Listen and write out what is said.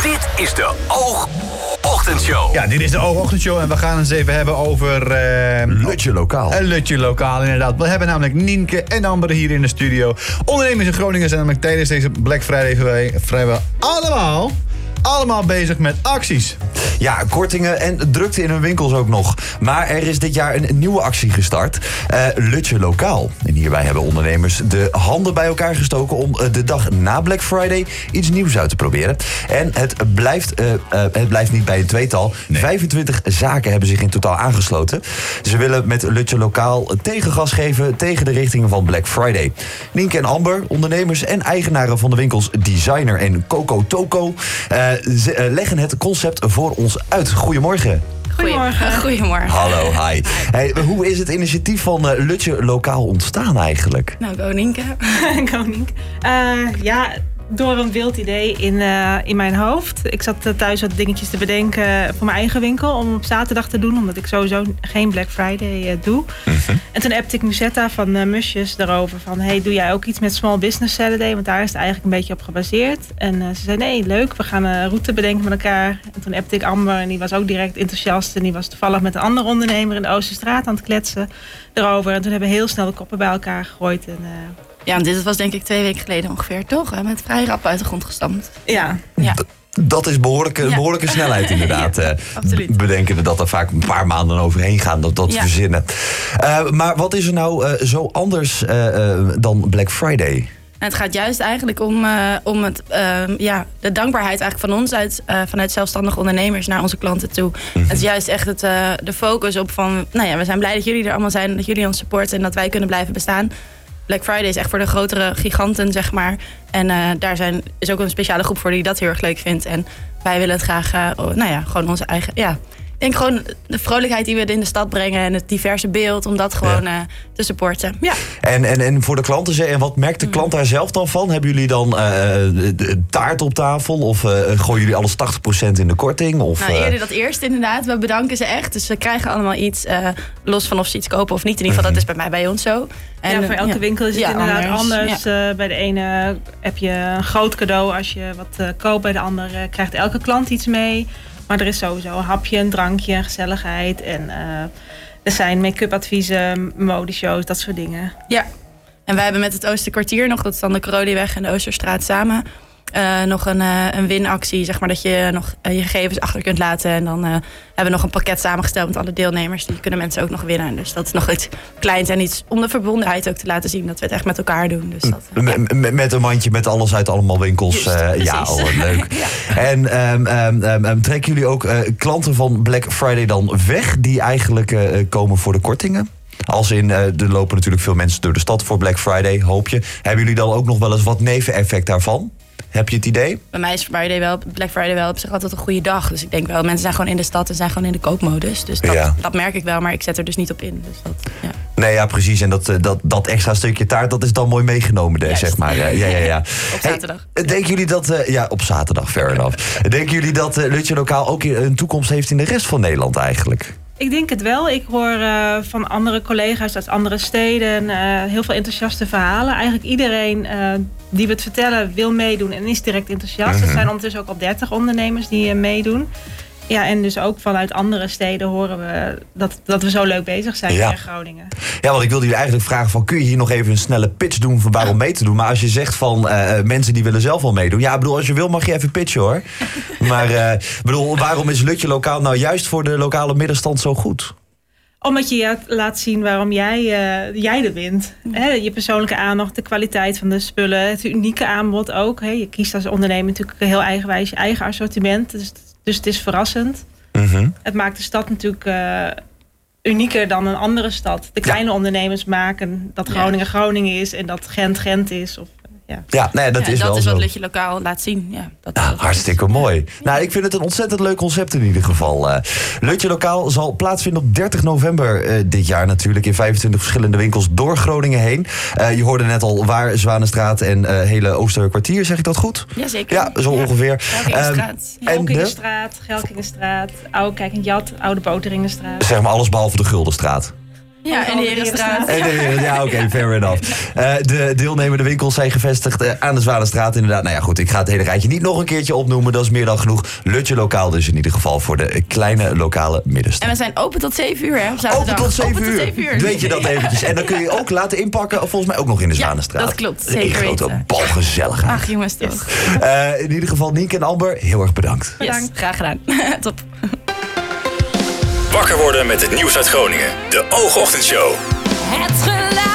Dit is de Oogochtendshow. Ja, dit is de Oogochtendshow en we gaan het eens even hebben over... Lutje Lokaal. Een Lutje Lokaal, inderdaad. We hebben namelijk Nienke en Amber hier in de studio. Ondernemers in Groningen zijn namelijk tijdens deze Black Friday vrijwel allemaal bezig met acties. Ja, kortingen en drukte in hun winkels ook nog. Maar er is dit jaar een nieuwe actie gestart. Lutje Lokaal. En hierbij hebben ondernemers de handen bij elkaar gestoken om de dag na Black Friday iets nieuws uit te proberen. En het blijft niet bij een tweetal. Nee. 25 zaken hebben zich in totaal aangesloten. Ze willen met Lutje Lokaal tegengas geven tegen de richtingen van Black Friday. Nienke en Amber, ondernemers en eigenaren van de winkels Designer en Coco Toco, leggen het concept voor ons uit. Goedemorgen. Goedemorgen. Hallo, hi. Hey, hoe is het initiatief van Lutje Lokaal ontstaan eigenlijk? Nou, go Nienke. Ja, door een wild idee in mijn hoofd. Ik zat thuis wat dingetjes te bedenken voor mijn eigen winkel om op zaterdag te doen, omdat ik sowieso geen Black Friday doe. Mm-hmm. En toen appte ik Musetta van Musjes daarover van, hey, doe jij ook iets met Small Business Saturday? Want daar is het eigenlijk een beetje op gebaseerd. En ze zei, nee, leuk, we gaan een route bedenken met elkaar. En toen appte ik Amber en die was ook direct enthousiast. En die was toevallig met een andere ondernemer in de Oosterstraat aan het kletsen erover. En toen hebben we heel snel de koppen bij elkaar gegooid. En, ja, dit was denk ik 2 weken geleden ongeveer, toch? Met vrij rap uit de grond gestampt. Ja. Dat is behoorlijke snelheid inderdaad. Absoluut. Bedenken dat er vaak een paar maanden overheen gaan dat verzinnen. Maar wat is er nou zo anders dan Black Friday? Het gaat juist eigenlijk om de dankbaarheid eigenlijk van ons vanuit zelfstandige ondernemers naar onze klanten toe. Mm-hmm. Het is juist echt de focus op van, nou ja, we zijn blij dat jullie er allemaal zijn, dat jullie ons supporten en dat wij kunnen blijven bestaan. Black Friday is echt voor de grotere giganten, zeg maar. En daar is ook een speciale groep voor die dat heel erg leuk vindt. En wij willen het graag, gewoon onze eigen... Ja, ik denk gewoon de vrolijkheid die we in de stad brengen en het diverse beeld, om dat gewoon te supporten. Ja. En voor de klanten, en wat merkt de klant daar zelf dan van? Hebben jullie dan de taart op tafel? Of gooien jullie alles 80% in de korting? Of, eerder dat eerste inderdaad. We bedanken ze echt. Dus ze krijgen allemaal iets, los van of ze iets kopen of niet. In ieder geval, dat is bij ons zo. En voor elke winkel is het inderdaad anders. Bij de ene heb je een groot cadeau als je wat koopt. Bij de andere krijgt elke klant iets mee. Maar er is sowieso een hapje, een drankje, een gezelligheid. En er zijn make-up adviezen, modeshows, dat soort dingen. Ja, en wij hebben met het Oosterkwartier nog, dat is dan de Corodieweg en de Oosterstraat samen, nog een winactie, zeg maar, dat je nog je gegevens achter kunt laten. En dan hebben we nog een pakket samengesteld met alle deelnemers. Die kunnen mensen ook nog winnen. Dus dat is nog iets kleins en iets om de verbondenheid ook te laten zien. Dat we het echt met elkaar doen. Dus dat, met een mandje met alles uit allemaal winkels. Leuk. Ja. En trekken jullie ook klanten van Black Friday dan weg die eigenlijk komen voor de kortingen? Als in, er lopen natuurlijk veel mensen door de stad voor Black Friday, hoop je. Hebben jullie dan ook nog wel eens wat neveneffect daarvan? Heb je het idee? Bij mij is Black Friday wel op zich altijd een goede dag. Dus ik denk wel, mensen zijn gewoon in de stad en zijn gewoon in de koopmodus. Dus dat merk ik wel, maar ik zet er dus niet op in. Dus Nee, ja, precies. En dat extra stukje taart, dat is dan mooi meegenomen, zeg maar. Ja. Op zaterdag. Denken jullie dat... op zaterdag, fair enough. Denken jullie dat Lutje Lokaal ook een toekomst heeft in de rest van Nederland eigenlijk? Ik denk het wel. Ik hoor van andere collega's uit andere steden heel veel enthousiaste verhalen. Eigenlijk iedereen die we het vertellen wil meedoen en is direct enthousiast. Mm-hmm. Er zijn ondertussen ook al 30 ondernemers die meedoen. Ja, en dus ook vanuit andere steden horen we dat we zo leuk bezig zijn in Groningen. Ja, want ik wilde jullie eigenlijk vragen van, kun je hier nog even een snelle pitch doen van waarom mee te doen? Maar als je zegt van mensen die willen zelf wel meedoen. Ja, ik bedoel, als je wil mag je even pitchen hoor. Maar waarom is Lutje Lokaal nou juist voor de lokale middenstand zo goed? Omdat je laat zien waarom jij er wint. Je persoonlijke aandacht, de kwaliteit van de spullen, het unieke aanbod ook. Je kiest als ondernemer natuurlijk heel eigenwijs je eigen assortiment. Dus het is verrassend. Mm-hmm. Het maakt de stad natuurlijk unieker dan een andere stad. De kleine ondernemers maken dat Groningen Groningen is en dat Gent Gent is. Dat is wat Lutje Lokaal laat zien. Ja, hartstikke mooi. Ja. Nou, ik vind het een ontzettend leuk concept in ieder geval. Lutje Lokaal zal plaatsvinden op 30 november dit jaar natuurlijk in 25 verschillende winkels door Groningen heen. Je hoorde net al waar Zwanenstraat en hele Oosterkwartier, zeg ik dat goed? Jazeker. Ja, zo ongeveer. Gelkingenstraat, Oude Kijkend Jat, Oude Boteringenstraat. Zeg maar alles behalve de Guldenstraat. Ja, en de Herenstraat. Ja, oké, fair enough. De deelnemende winkels zijn gevestigd aan de Zwanenstraat inderdaad. Nou ja, goed, ik ga het hele rijtje niet nog een keertje opnoemen. Dat is meer dan genoeg. Lutje Lokaal dus in ieder geval voor de kleine lokale middenstand. En we zijn open tot 7 uur, hè? Op zaterdag. Open tot 7 uur. Weet je dat eventjes. En dan kun je ook laten inpakken, volgens mij ook nog in de Zwanenstraat. Ja, dat klopt. Zeker grote weten. balgezelligheid. Ach, jongens, toch. In ieder geval, Nienke en Amber, heel erg bedankt. Yes, graag gedaan. Top. Wakker worden met het nieuws uit Groningen. De Oogochtendshow. Het geluid